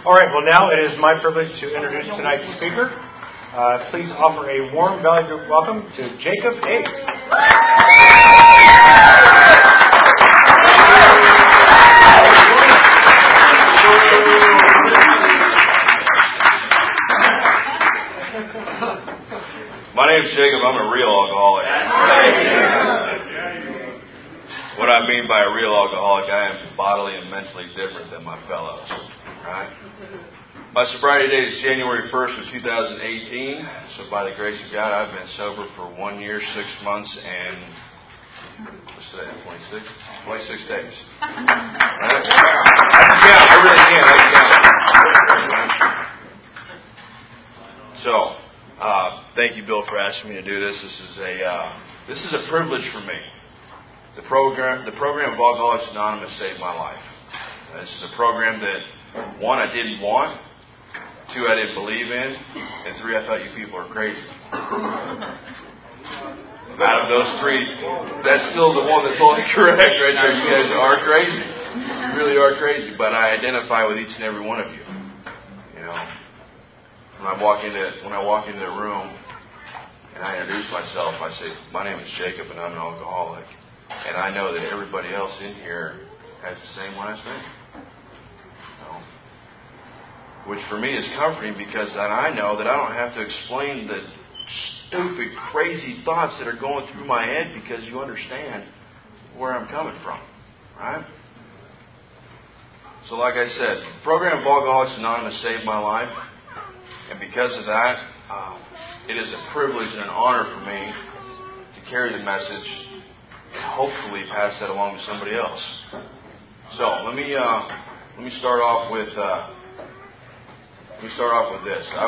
All right, well, now it is my privilege to introduce tonight's speaker. Please offer a warm Valley Group welcome to Jacob Hayes. My name's Jacob. I'm a real alcoholic. What I mean by a real alcoholic, I am bodily and mentally different than my fellows. Right? My sobriety date is January 1st of 2018. So by the grace of God, I've been sober for 1 year, 6 months, and what's today? 26 days. Right? I really can. So, thank you, Bill, for asking me to do this. This is a privilege for me. The program of Alcoholics Anonymous saved my life. This is a program that, 1, I didn't want, 2, I didn't believe in, and 3, I thought you people are crazy. Out of those 3, that's still the one that's only correct right there. You guys are crazy. You really are crazy. But I identify with each and every one of you. You know, when I walk into the room and I introduce myself, I say, my name is Jacob and I'm an alcoholic. And I know that everybody else in here has the same last name. Which for me is comforting because then I know that I don't have to explain the stupid, crazy thoughts that are going through my head because you understand where I'm coming from. Right? So like I said, the program of Alcoholics Anonymous saved my life. And because of that, it is a privilege and an honor for me to carry the message and hopefully pass that along to somebody else. So let me start off with this. I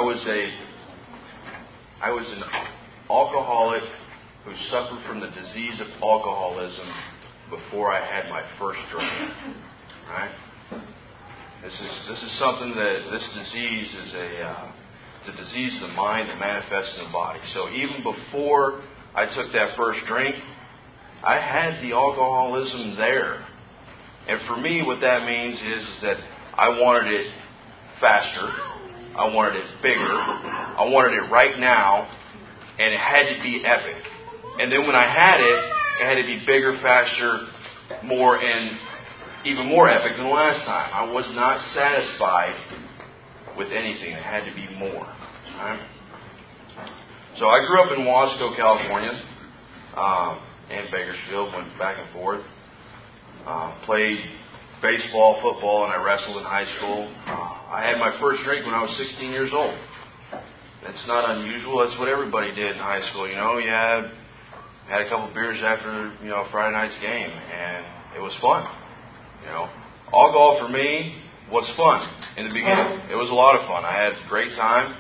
was an alcoholic who suffered from the disease of alcoholism before I had my first drink. Right? This is something that this disease is it's a disease of the mind that manifests in the body. So even before I took that first drink, I had the alcoholism there. And for me, what that means is that I wanted it faster. I wanted it bigger. I wanted it right now. And it had to be epic. And then when I had it, it had to be bigger, faster, more, and even more epic than the last time. I was not satisfied with anything. It had to be more. Right? So I grew up in Wasco, California, and Bakersfield. Went back and forth. Played baseball, football, and I wrestled in high school. I had my first drink when I was 16 years old. That's not unusual. That's what everybody did in high school. You know, you had a couple beers after Friday night's game, and it was fun. You know, alcohol for me was fun in the beginning. It was a lot of fun. I had a great time.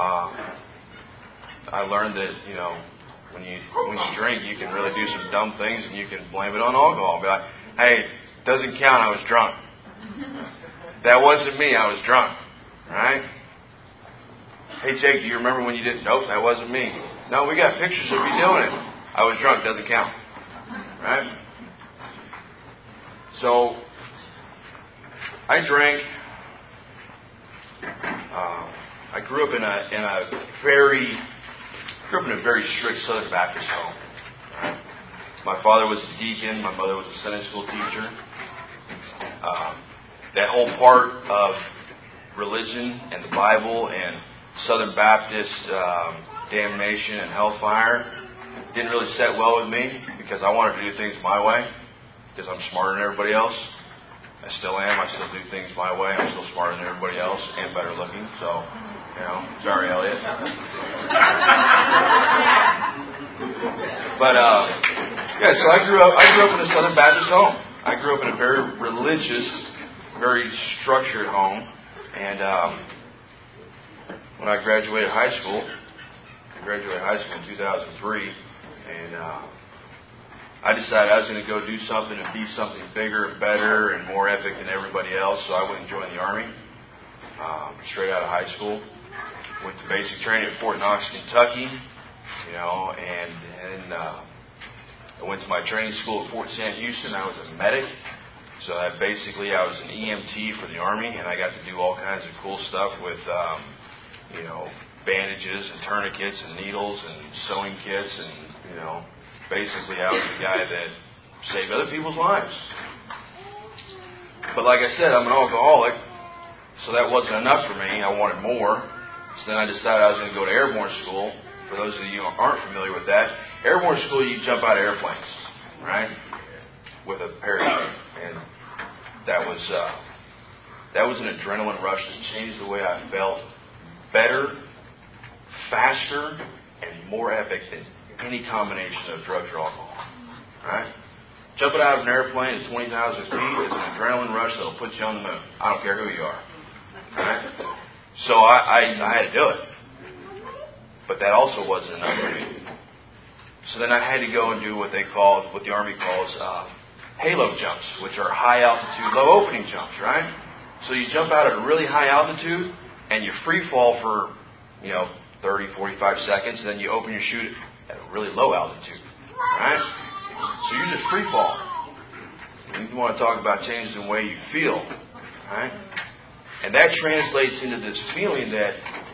I learned that when you drink, you can really do some dumb things, and you can blame it on alcohol. Be like, hey, doesn't count. I was drunk. That wasn't me. I was drunk. Right? Hey, Jake, do you remember when you did? Nope, that wasn't me. No, we got pictures of you doing it. I was drunk. Doesn't count. Right? So I drank. I grew up in a very strict Southern Baptist home. Right? My father was a deacon. My mother was a Sunday school teacher. That whole part of religion and the Bible and Southern Baptist damnation and hellfire didn't really set well with me because I wanted to do things my way because I'm smarter than everybody else. I still am. I still do things my way. I'm still smarter than everybody else and better looking. So, sorry, Elliot. But so I grew up in a Southern Baptist home. I grew up in a very religious, very structured home. And when I graduated high school in 2003, and I decided I was going to go do something and be something bigger and better and more epic than everybody else. So I went and joined the Army straight out of high school. Went to basic training at Fort Knox, Kentucky. And I went to my training school at Fort Sam Houston. I was a medic. So basically I was an EMT for the Army, and I got to do all kinds of cool stuff with, bandages and tourniquets and needles and sewing kits, and, basically I was the guy that saved other people's lives. But like I said, I'm an alcoholic, so that wasn't enough for me. I wanted more. So then I decided I was going to go to airborne school. For those of you who aren't familiar with that, airborne school, you jump out of airplanes, right, with a parachute. And that was an adrenaline rush that changed the way I felt. Better, faster, and more epic than any combination of drugs or alcohol. Right? Jumping out of an airplane at 20,000 feet is an adrenaline rush that will put you on the moon. I don't care who you are. Right? So I had to do it. But that also wasn't enough for me. So then I had to go and do what the Army calls halo jumps, which are high altitude, low opening jumps, right? So you jump out at a really high altitude and you free fall for, 30, 45 seconds, and then you open your chute at a really low altitude, right? So you just free fall. And you want to talk about changing the way you feel, right? And that translates into this feeling that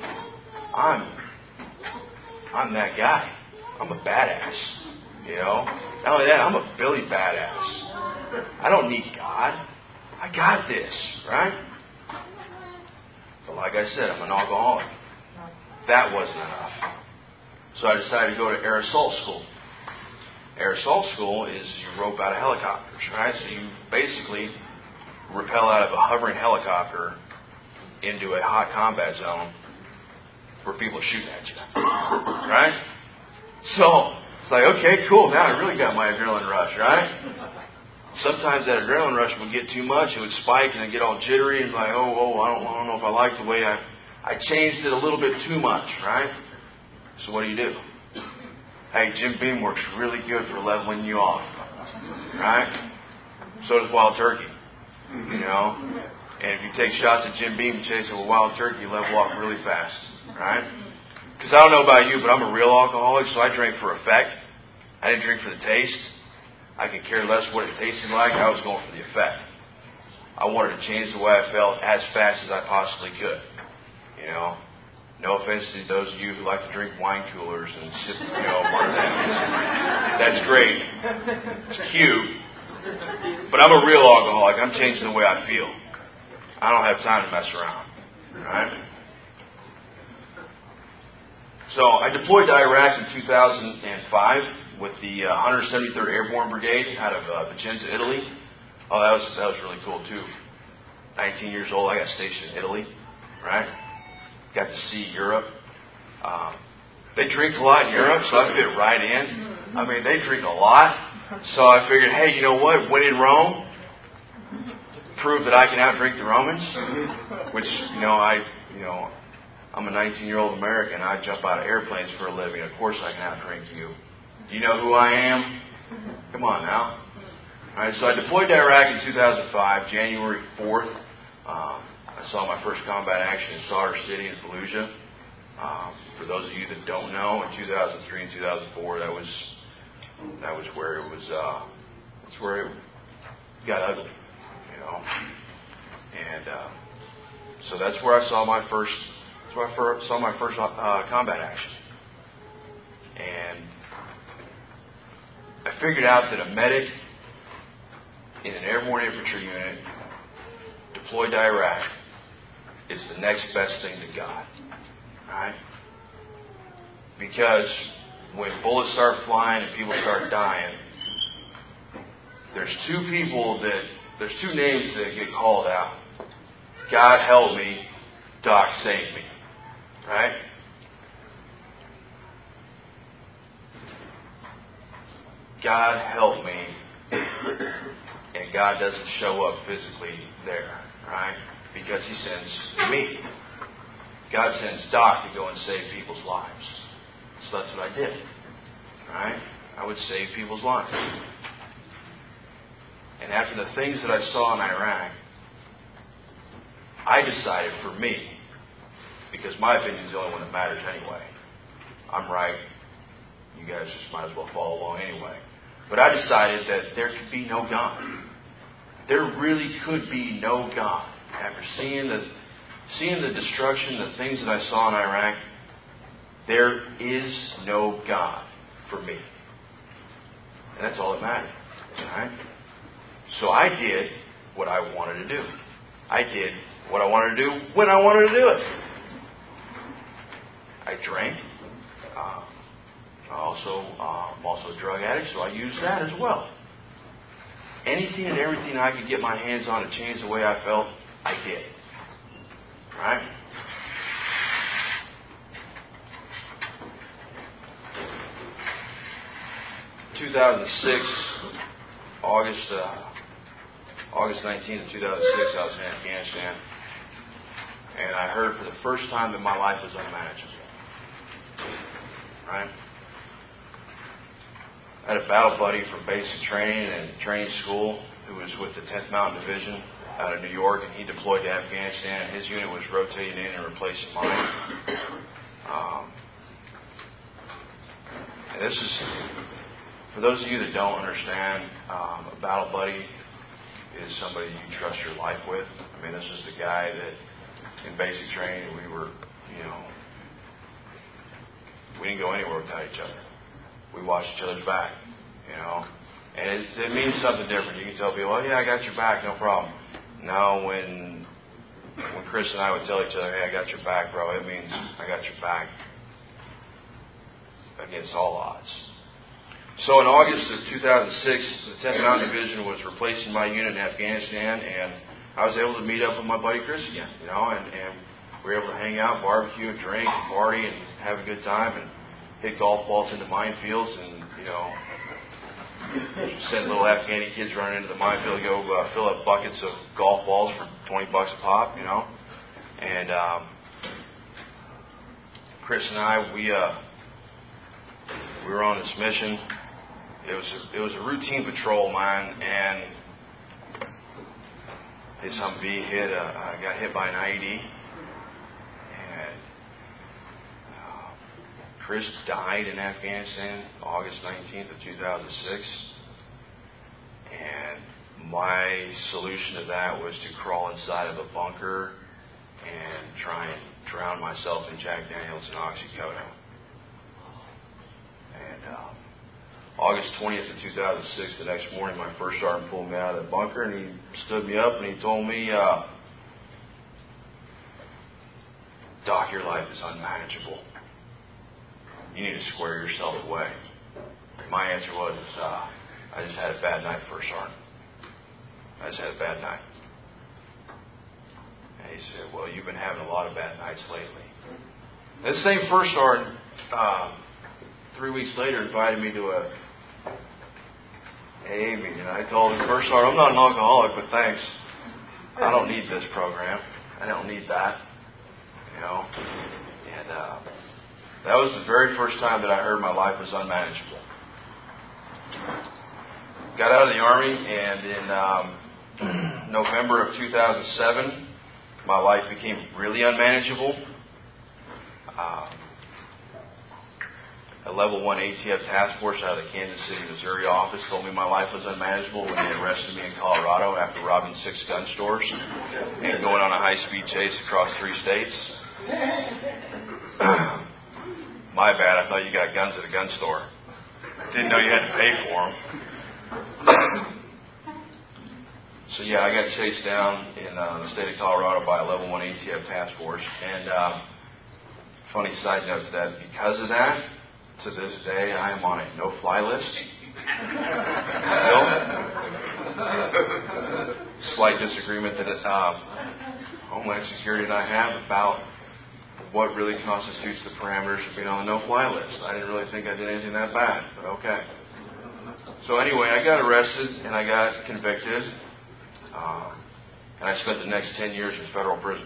I'm that guy. I'm a badass. Not only that, I'm a Billy badass. I don't need God. I got this, right? But like I said, I'm an alcoholic. That wasn't enough. So I decided to go to air assault school. Air assault school is you rope out of helicopters, right? So you basically rappel out of a hovering helicopter into a hot combat zone where people are shooting at you, right? So it's like, okay, cool. Now I really got my adrenaline rush, right? Sometimes that adrenaline rush would get too much. It would spike and I'd get all jittery and like, I don't know if I like the way I changed it a little bit too much, right? So what do? Hey, Jim Beam works really good for leveling you off, right? So does Wild Turkey, And if you take shots at Jim Beam and chase it with Wild Turkey, you level off really fast, right? Because I don't know about you, but I'm a real alcoholic, so I drank for effect. I didn't drink for the taste. I could care less what it tasted like. I was going for the effect. I wanted to change the way I felt as fast as I possibly could. No offense to those of you who like to drink wine coolers and sip, martinis. That's great. It's cute. But I'm a real alcoholic. I'm changing the way I feel. I don't have time to mess around. Right? So I deployed to Iraq in 2005 with the 173rd Airborne Brigade out of Vicenza, Italy. Oh, that was really cool too. 19 years old, I got stationed in Italy. Right? Got to see Europe. They drink a lot in Europe, so I fit right in. I mean, they drink a lot. So I figured, hey, you know what? When in Rome, prove that I can outdrink the Romans. Which, I'm a 19-year-old American. I jump out of airplanes for a living. Of course I can outdrink you. Do you know who I am? Come on now. All right, so I deployed to Iraq in 2005, January 4th. I saw my first combat action in Sadr City in Fallujah. For those of you that don't know, in 2003 and 2004, that was where it was. That's where it got ugly, And so that's where I saw my first. That's where I saw my first combat action. And I figured out that a medic in an airborne infantry unit deployed to Iraq is the next best thing to God. Right? Because when bullets start flying and people start dying, there's two names that get called out. God help me, Doc save me. Right? God help me, and God doesn't show up physically there, right? Because He sends me. God sends Doc to go and save people's lives. So that's what I did, right? I would save people's lives. And after the things that I saw in Iraq, I decided for me, because my opinion is the only one that matters anyway. I'm right. You guys just might as well follow along anyway. But I decided that there could be no God. there really could be no God. After seeing the destruction, the things that I saw in Iraq, there is no God for me. And that's all that mattered. Right? So I did what I wanted to do. I did what I wanted to do when I wanted to do it. I drank. I'm also a drug addict, so I used that as well. Anything and everything I could get my hands on to change the way I felt, I did. Right? In 2006, August 19th of 2006, I was in Afghanistan, and I heard for the first time that my life was unmanageable. Right? I had a battle buddy from basic training and training school who was with the 10th Mountain Division out of New York, and he deployed to Afghanistan, and his unit was rotating in and replacing mine. And this is, for those of you that don't understand, a battle buddy is somebody you trust your life with. I mean, this is the guy that in basic training we were, we didn't go anywhere without each other. We watched each other's back, And it means something different. You can tell people, oh, yeah, I got your back, no problem. No, when Chris and I would tell each other, hey, I got your back, bro, it means I got your back against all odds. So in August of 2006, the 10th Mountain Division was replacing my unit in Afghanistan, and I was able to meet up with my buddy Chris again, and we were able to hang out, barbecue, and drink, and party, and have a good time, and hit golf balls into minefields, and, send little Afghani kids running into the minefield to go fill up buckets of golf balls for $20 a pop, And Chris and I, we were on this mission. It was a routine patrol, man, and this Humvee got hit by an IED, and Chris died in Afghanistan, August 19th of 2006, and my solution to that was to crawl inside of a bunker and try and drown myself in Jack Daniels and oxycodone. And August 20th of 2006, the next morning, my first sergeant pulled me out of the bunker, and he stood me up, and he told me, Doc, your life is unmanageable. You need to square yourself away. My answer was, I just had a bad night, First Sergeant. I just had a bad night. And he said, well, you've been having a lot of bad nights lately. And this same First Sergeant, 3 weeks later, invited me to a AA meeting. I told him, First Sergeant, I'm not an alcoholic, but thanks. I don't need this program. I don't need that. And that was the very first time that I heard my life was unmanageable. Got out of the Army, and in November of 2007, my life became really unmanageable. A Level 1 ATF task force out of the Kansas City, Missouri office told me my life was unmanageable when they arrested me in Colorado after robbing 6 gun stores and going on a high-speed chase across 3 states. My bad, I thought you got guns at a gun store. Didn't know you had to pay for them. So yeah, I got chased down in the state of Colorado by a Level 1 ATF task force. And funny side note to that, because of that, to this day, I am on a no-fly list. Still. Slight disagreement that Homeland Security and I have about what really constitutes the parameters of being on the no-fly list. I didn't really think I did anything that bad, but okay. So anyway, I got arrested and I got convicted, and I spent the next 10 years in federal prison.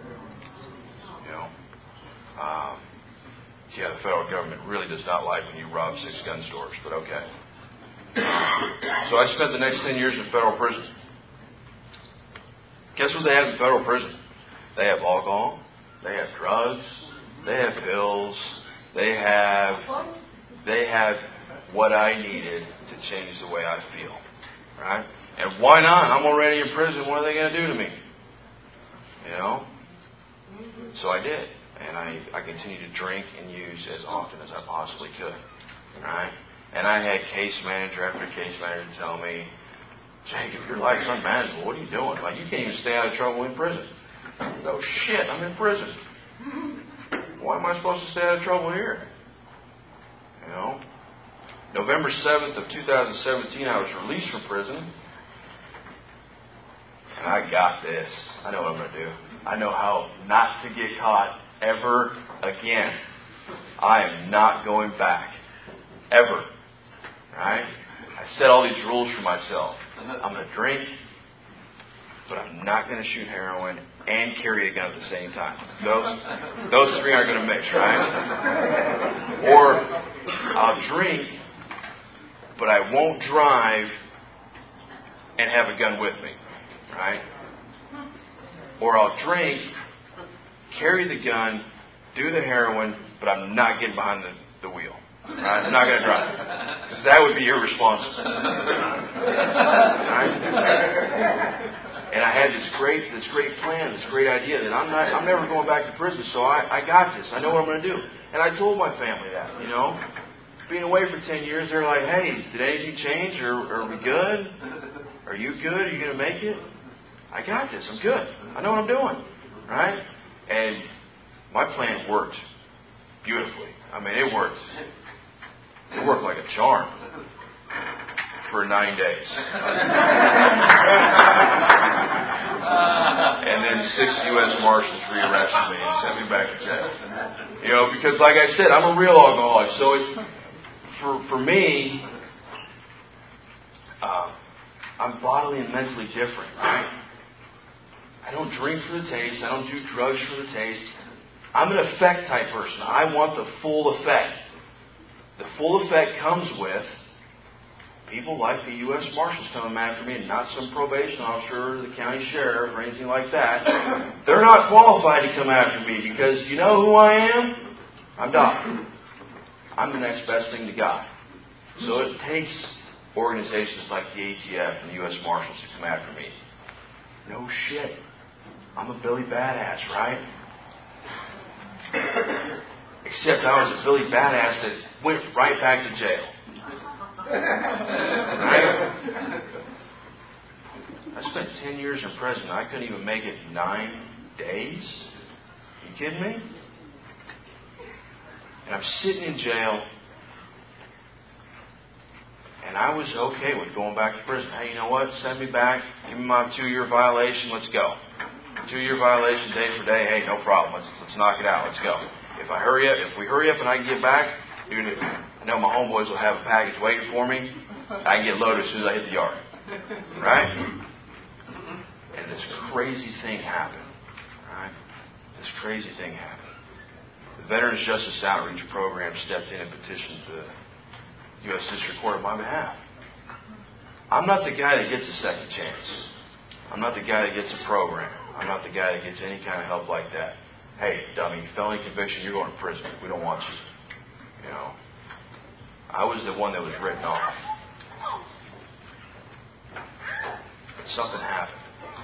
Yeah, the federal government really does not like when you rob 6 gun stores, but okay. So I spent the next 10 years in federal prison. Guess what they have in federal prison? They have alcohol, they have drugs, they have pills, they have what I needed to change the way I feel. Right? And why not? I'm already in prison. What are they going to do to me? You know? So I did. And I continued to drink and use as often as I possibly could. Right? And I had case manager after case manager tell me, Jacob, your life's unmanageable. What are you doing? Like, you can't even stay out of trouble in prison. No shit, I'm in prison. Why am I supposed to stay out of trouble here? You know? November 7th of 2017, I was released from prison. And I got this. I know what I'm going to do. I know how not to get caught ever again. I am not going back. Ever. Right? I set all these rules for myself. I'm going to drink, but I'm not going to shoot heroin and carry a gun at the same time. Those three aren't going to mix, right? Or I'll drink, but I won't drive and have a gun with me, right? Or I'll drink, carry the gun, do the heroin, but I'm not getting behind the wheel. Right? I'm not going to drive. Because that would be irresponsible. Right? And I had this great plan, this great idea that I'm never going back to prison, so I got this. I know what I'm going to do. And I told my family that, you know. Being away for 10 years, they're like, hey, did anything change? Are we good? Are you good? Are you going to make it? I got this. I'm good. I know what I'm doing. Right? And my plan worked beautifully. I mean, it worked. It worked like a charm for 9 days. And then 6 U.S. Marshals rearrested me and sent me back to jail. You know, because like I said, I'm a real alcoholic. So for me, I'm bodily and mentally different, right? I don't drink for the taste. I don't do drugs for the taste. I'm an effect type person. I want the full effect. The full effect comes with people like the U.S. Marshals coming after me, and not some probation officer or the county sheriff or anything like that. They're not qualified to come after me because you know who I am? I'm Doc. I'm the next best thing to God. So it takes organizations like the ATF and the U.S. Marshals to come after me. No shit. I'm a Billy Badass, right? Except I was a Billy Badass that went right back to jail. Right? I spent 10 years in prison. I couldn't even make it 9 days. Are you kidding me? And I'm sitting in jail. And I was okay with going back to prison. Hey, you know what? Send me back. Give me my 2-year violation. Let's go. 2-year violation day for day. Hey, no problem. Let's knock it out. Let's go. If we hurry up and I can get back, dude, I know my homeboys will have a package waiting for me. I can get loaded as soon as I hit the yard. Right? And this crazy thing happened. Right? This crazy thing happened. The Veterans Justice Outreach Program stepped in and petitioned the U.S. District Court on my behalf. I'm not the guy that gets a second chance. I'm not the guy that gets a program. I'm not the guy that gets any kind of help like that. Hey, dummy, felony conviction, you're going to prison. We don't want you. You know. I was the one that was written off. But something happened.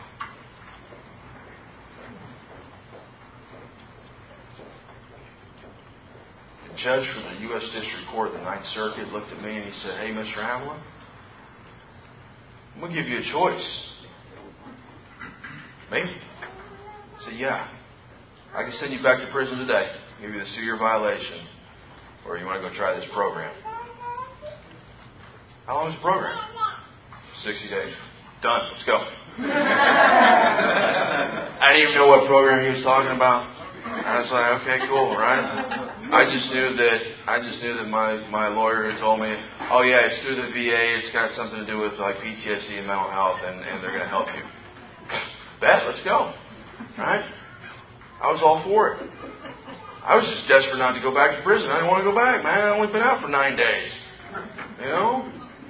The judge from the U.S. District Court of the Ninth Circuit looked at me and he said, hey, Mr. Hamlin, I'm going to give you a choice. Me? I said, yeah. I can send you back to prison today, give you the 2-year violation, or you want to go try this program. How long is the program? 60 days. Done. Let's go. I didn't even know what program he was talking about. I was like, okay, cool, right? I just knew that my lawyer had told me, oh yeah, it's through the VA. It's got something to do with like PTSD and mental health, and they're going to help you. Bet, let's go, right? I was all for it. I was just desperate not to go back to prison. I didn't want to go back, man. I'd only been out for 9 days. You know?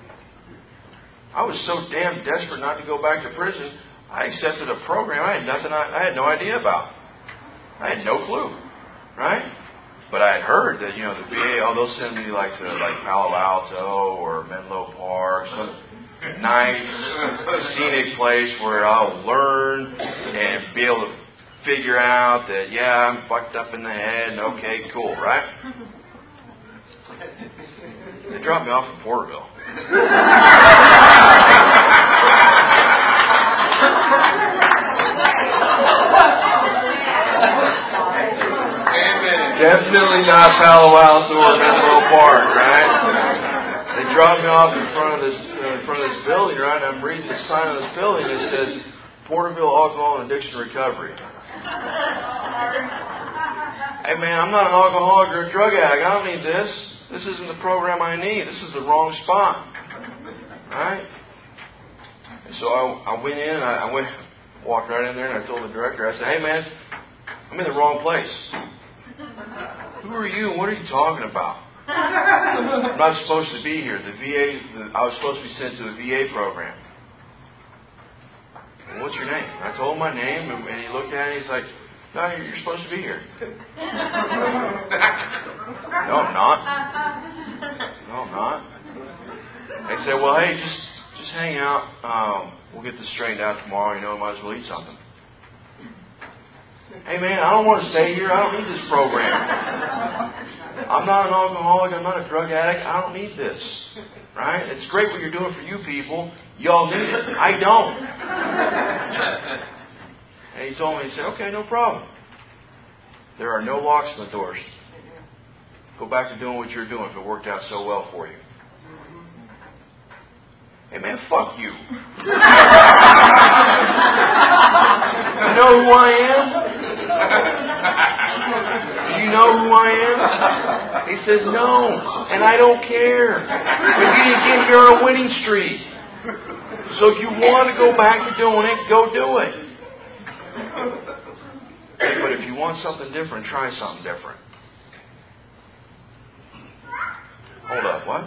I was so damn desperate not to go back to prison, I accepted a program I had no idea about. I had no clue. Right? But I had heard that, the VA, they'll send me to Palo Alto or Menlo Park, nice, scenic place where I'll learn and be able to figure out that, yeah, I'm fucked up in the head, and okay, cool, right? They dropped me off in Porterville. Definitely not Palo Alto or Menlo Park, right? They dropped me off in front of this building, right? And I'm reading the sign on this building that says Porterville Alcohol and Addiction Recovery. Hey man, I'm not an alcoholic or a drug addict. I don't need this. This isn't the program I need. This is the wrong spot, right? And so I went in. Walked right in there, and I told the director. I said, "Hey man, I'm in the wrong place. Who are you? What are you talking about? I'm not supposed to be here. I was supposed to be sent to a VA program. Well, what's your name?" I told him my name, and he looked at it. He's like, "No, you're supposed to be here." No, I'm not. No, I'm not. They said, "Well, hey, just hang out. We'll get this straightened out tomorrow. You know, might as well eat something." Hey man, I don't want to stay here. I don't need this program. I'm not an alcoholic. I'm not a drug addict. I don't need this. Right? It's great what you're doing for you people. Y'all need it. I don't. And he told me, he said, "Okay, no problem. There are no locks on the doors. Go back to doing what you're doing if it worked out so well for you." Hey man, fuck you. You know who I am? Do you know who I am? He says, "No, and I don't care. But you didn't get here on a winning streak. So if you want to go back to doing it, go do it. Hey, but if you want something different, try something different." Hold up, what?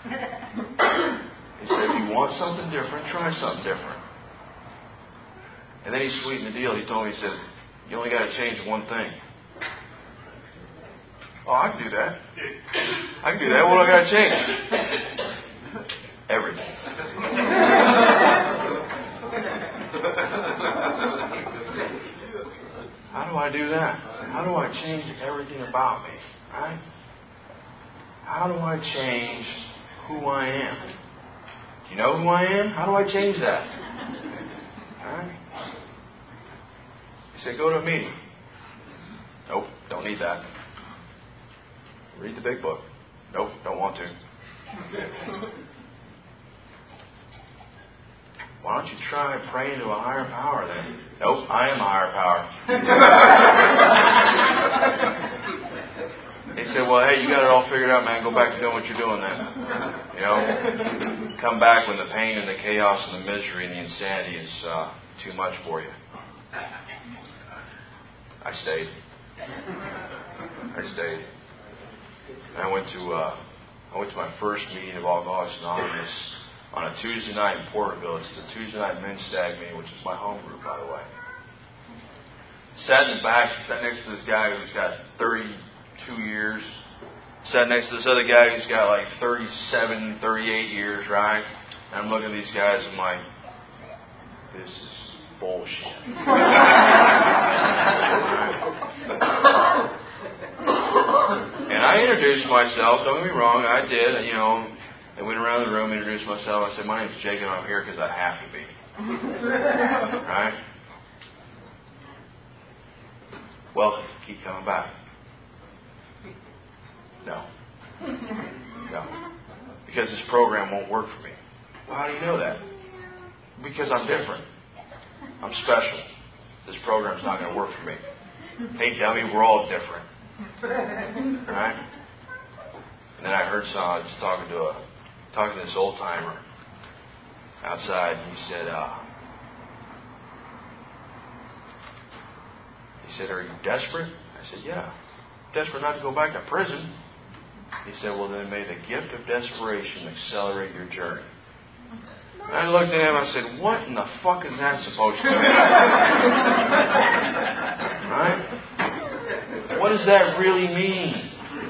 He said, "If you want something different, try something different." And then he sweetened the deal. He told me, he said, "You only got to change one thing." "Oh, I can do that. I can do that. What do I got to change?" "Everything." How do I do that? How do I change everything about me? Right? How do I change who I am? Do you know who I am? How do I change that? Right? He said, "Go to a meeting." "Nope, don't need that." "Read the big book." "Nope, don't want to." "Why don't you try praying to a higher power then?" "Nope, I am a higher power." He said, "Well, hey, you got it all figured out, man. Go back to doing what you're doing then. You know, come back when the pain and the chaos and the misery and the insanity is too much for you." I stayed. And I went to my first meeting of Alcoholics Anonymous on a Tuesday night in Porterville. It's the Tuesday night men's stag meeting, which is my home group, by the way. Sat in the back, sat next to this guy who's got 32 years. Sat next to this other guy who's got like 37, 38 years, right? And I'm looking at these guys and I'm like, this is bullshit. And I introduced myself, don't get me wrong, I did, you know. I went around the room, introduced myself. I said, "My name's Jake and I'm here because I have to be." Right? "Well, keep coming back." No. Because this program won't work for me. "Well, how do you know that?" "Because I'm different. I'm special. This program's not going to work for me." "Hey, dummy, we're all different." Right? And then I heard someone talking to this old timer outside, and he said, "Are you desperate?" I said, "Yeah. Desperate not to go back to prison." He said, "Well, then may the gift of desperation accelerate your journey." And I looked at him and I said, "What in the fuck is that supposed to mean?" Right? What does that really mean?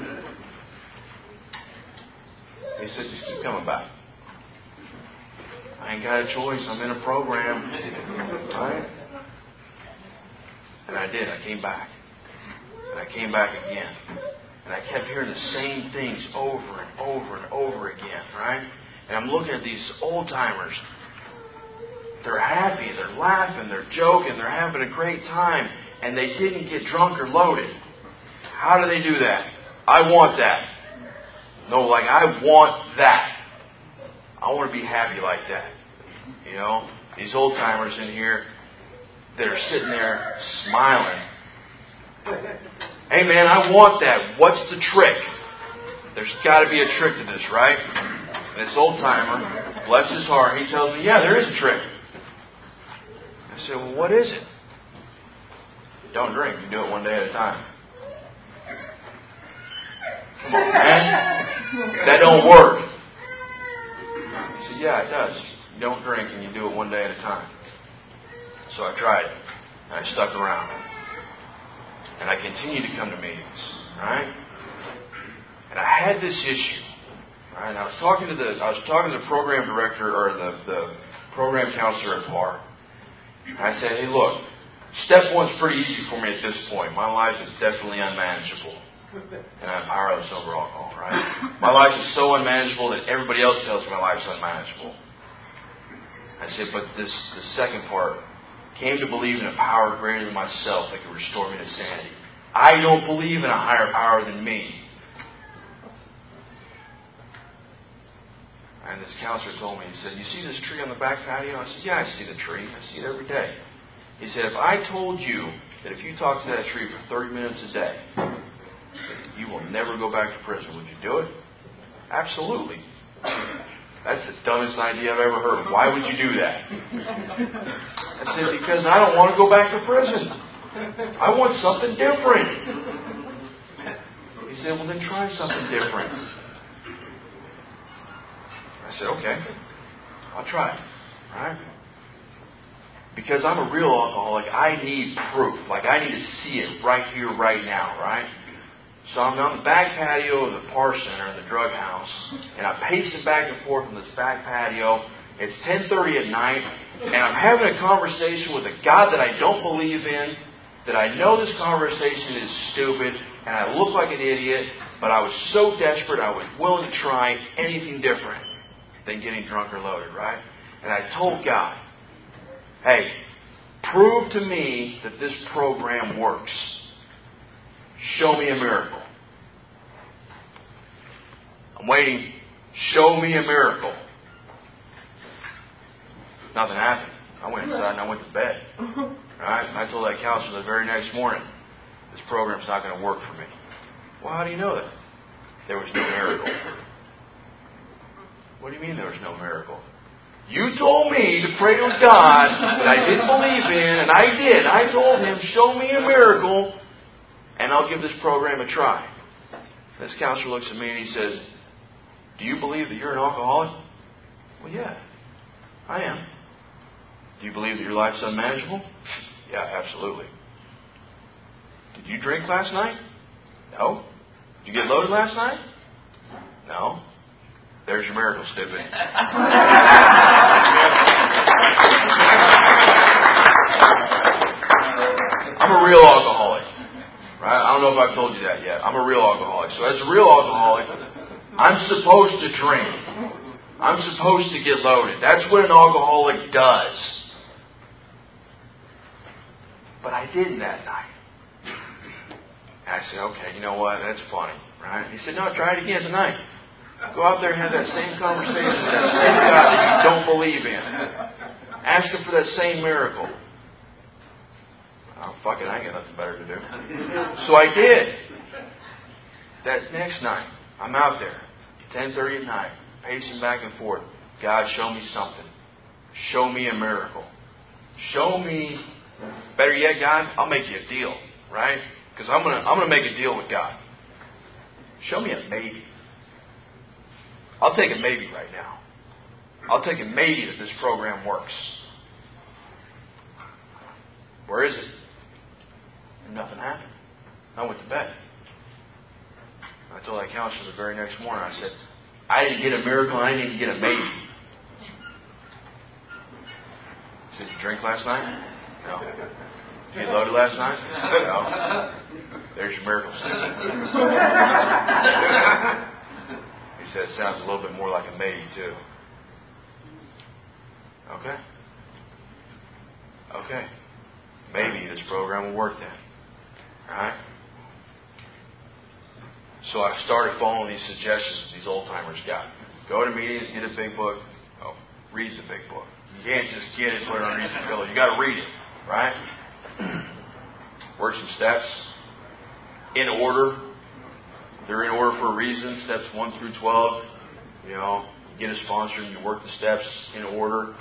He said, "Just keep coming back." ain't got a choice. I'm in a program. Right? And I did. I came back. And I came back again. And I kept hearing the same things over and over and over again. Right? And I'm looking at these old-timers. They're happy. They're laughing. They're joking. They're having a great time. And they didn't get drunk or loaded. How do they do that? I want that. No, like I want that. I want to be happy like that. You know, these old timers in here that are sitting there smiling. Hey man, I want that. What's the trick? There's got to be a trick to this, right? And this old timer, bless his heart, he tells me, yeah, there is a trick. I said, well, what is it? Don't drink. You do it one day at a time. Come on, man. That don't work. He said, yeah, it does. You don't drink and you do it one day at a time. So I tried it. And I stuck around. And I continued to come to meetings. Right? And I had this issue. Right? And I was talking to the program director or the program counselor at PAR. And I said, hey, look, step one's pretty easy for me at this point. My life is definitely unmanageable. And I'm powerless over alcohol, right? My life is so unmanageable that everybody else tells me my life's unmanageable. I said, but the second part, came to believe in a power greater than myself that could restore me to sanity. I don't believe in a higher power than me. And this counselor told me, he said, you see this tree on the back patio? I said, yeah, I see the tree. I see it every day. He said, if I told you that if you talk to that tree for 30 minutes a day, you will never go back to prison, would you do it? Absolutely. That's the dumbest idea I've ever heard. Why would you do that? I said, because I don't want to go back to prison. I want something different. He said, well, then try something different. I said, okay, I'll try it. Right? Because I'm a real alcoholic, I need proof. Like, I need to see it right here, right now, right? So I'm on the back patio of the PAR Center in the drug house, and I'm pacing back and forth on this back patio. It's 10:30 at night, and I'm having a conversation with a God that I don't believe in, that I know this conversation is stupid, and I look like an idiot, but I was so desperate I was willing to try anything different than getting drunk or loaded, right? And I told God, hey, prove to me that this program works. Show me a miracle. I'm waiting. Show me a miracle. Nothing happened. I went inside and I went to bed. Right? And I told that counselor the very next morning, this program's not going to work for me. Well, how do you know that? There was no miracle. What do you mean there was no miracle? You told me to pray to a God that I didn't believe in, and I did. I told him, show me a miracle, and I'll give this program a try. This counselor looks at me and he says, do you believe that you're an alcoholic? Well, yeah, I am. Do you believe that your life's unmanageable? Yeah, absolutely. Did you drink last night? No. Did you get loaded last night? No. There's your miracle snippet. I'm a real alcoholic. Right? I don't know if I've told you that yet. I'm a real alcoholic. So as a real alcoholic, I'm supposed to drink. I'm supposed to get loaded. That's what an alcoholic does. But I didn't that night. And I said, okay, you know what? That's funny. Right? And he said, no, try it again tonight. Go out there and have that same conversation with that same God that you don't believe in. Ask him for that same miracle. Oh, fuck it, I ain't got nothing better to do. So I did. That next night, I'm out there, 10:30 at night, pacing back and forth. God, show me something. Show me a miracle. Show me, better yet, God, I'll make you a deal, right? Because I'm gonna make a deal with God. Show me a maybe. I'll take a maybe right now. I'll take a maybe that this program works. Where is it? And nothing happened. I went to bed. I told that counselor the very next morning, I said, I didn't get a miracle, I didn't even get a maybe. drink last night? No. Did you get loaded last night? No. There's your miracle statement. He said, it sounds a little bit more like a maybe, too. Okay. Okay. Maybe this program will work then. Alright? So I started following these suggestions these old timers got. Go to meetings, get a big book. Oh, read the big book. You can't just get it, put it underneath the pillow. You got to read it, right? Work some steps in order. They're in order for a reason. Steps 1 through 12. You know, you get a sponsor and you work the steps in order.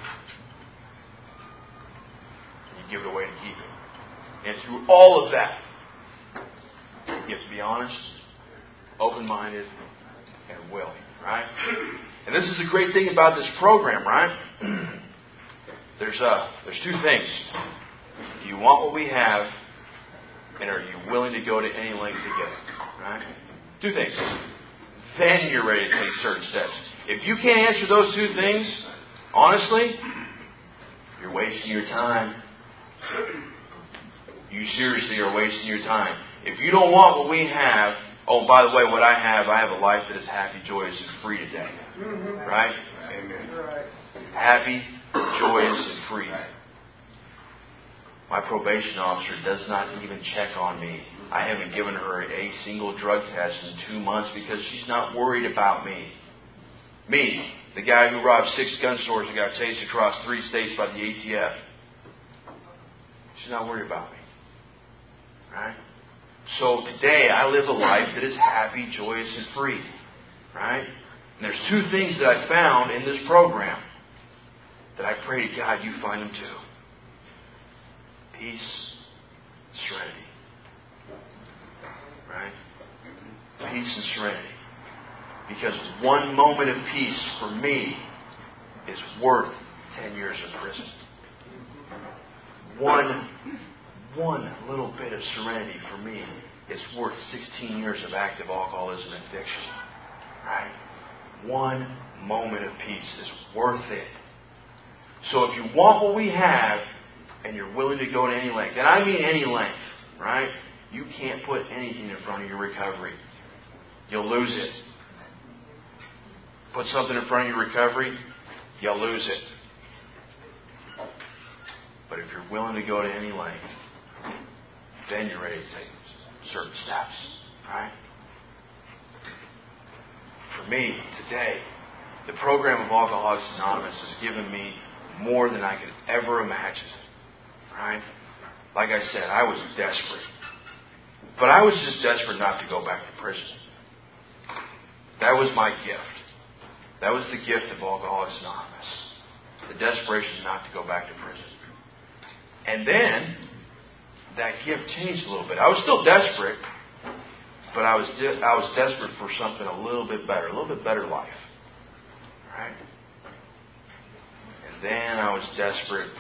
You give it away and keep it. And through all of that, you have to be honest, open-minded, and willing, right? And this is the great thing about this program, right? There's two things. Do you want what we have, and are you willing to go to any length to get it? Right? Two things. Then you're ready to take certain steps. If you can't answer those two things, honestly, you're wasting your time. You seriously are wasting your time. If you don't want what we have, oh, by the way, what I have a life that is happy, joyous, and free today. Right? Amen. Happy, joyous, and free. My probation officer does not even check on me. I haven't given her a single drug test in 2 months because she's not worried about me. Me, the guy who robbed 6 gun stores and got chased across 3 states by the ATF. She's not worried about me. Right? So today I live a life that is happy, joyous, and free. Right? And there's 2 things that I found in this program that I pray to God you find them too. Peace, serenity. Right? Peace and serenity. Because 1 moment of peace for me is worth 10 years of prison. One little bit of serenity for me is worth 16 years of active alcoholism and addiction. Right? 1 moment of peace is worth it. So if you want what we have, and you're willing to go to any length, and I mean any length, right? You can't put anything in front of your recovery. You'll lose it. Put something in front of your recovery, you'll lose it. But if you're willing to go to any length, then you're ready to take certain steps, right? For me, today, the program of Alcoholics Anonymous has given me more than I could ever imagine. Right? Like I said, I was desperate. But I was just desperate not to go back to prison. That was my gift. That was the gift of Alcoholics Anonymous. The desperation not to go back to prison. And then, that gift changed a little bit. I was still desperate, but I was desperate for something a little bit better life. Right? And then I was desperate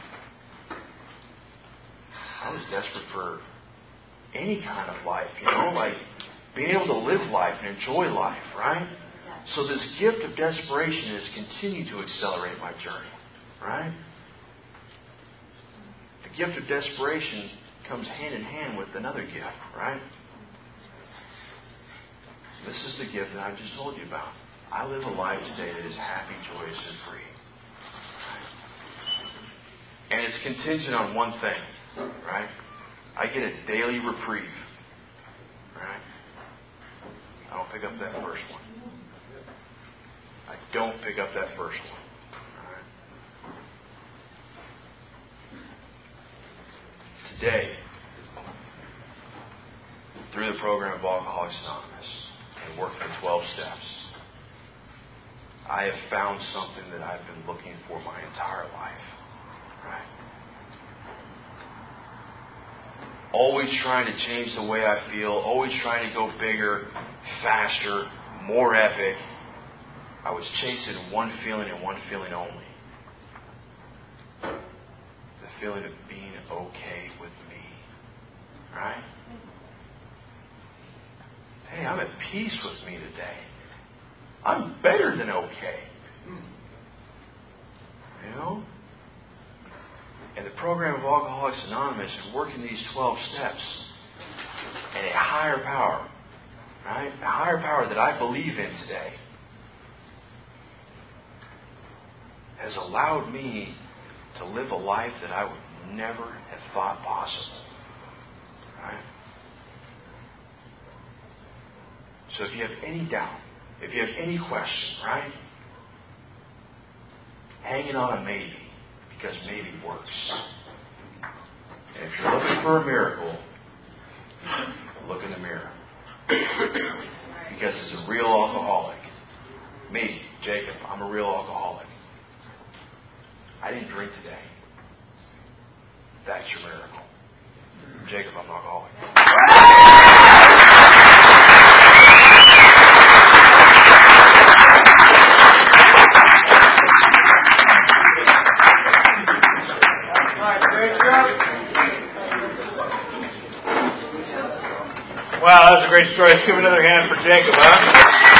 for any kind of life, like being able to live life and enjoy life, right? So this gift of desperation has continued to accelerate my journey, right? The gift of desperation comes hand in hand with another gift, right? This is the gift that I just told you about. I live a life today that is happy, joyous, and free. And it's contingent on one thing, right? I get a daily reprieve, right? I don't pick up that first one. I don't pick up that first one. All right? Today, through the program of Alcoholics Anonymous and working the 12 steps, I have found something that I've been looking for my entire life. Right? Always trying to change the way I feel, always trying to go bigger, faster, more epic. I was chasing one feeling and one feeling only. The feeling of being okay with me. Right? Hey, I'm at peace with me today. I'm better than okay. And the program of Alcoholics Anonymous is working these 12 steps. And a higher power, right? A higher power that I believe in today has allowed me to live a life that I would never have thought possible. Right? So if you have any doubt, if you have any question, right? Hanging on a maybe, because maybe works. And if you're looking for a miracle, look in the mirror. Because as a real alcoholic, me, Jacob, I'm a real alcoholic. I didn't drink today. That's your miracle. Jacob, I'm an alcoholic. Wow, that was a great story. Let's give another hand for Jacob, huh?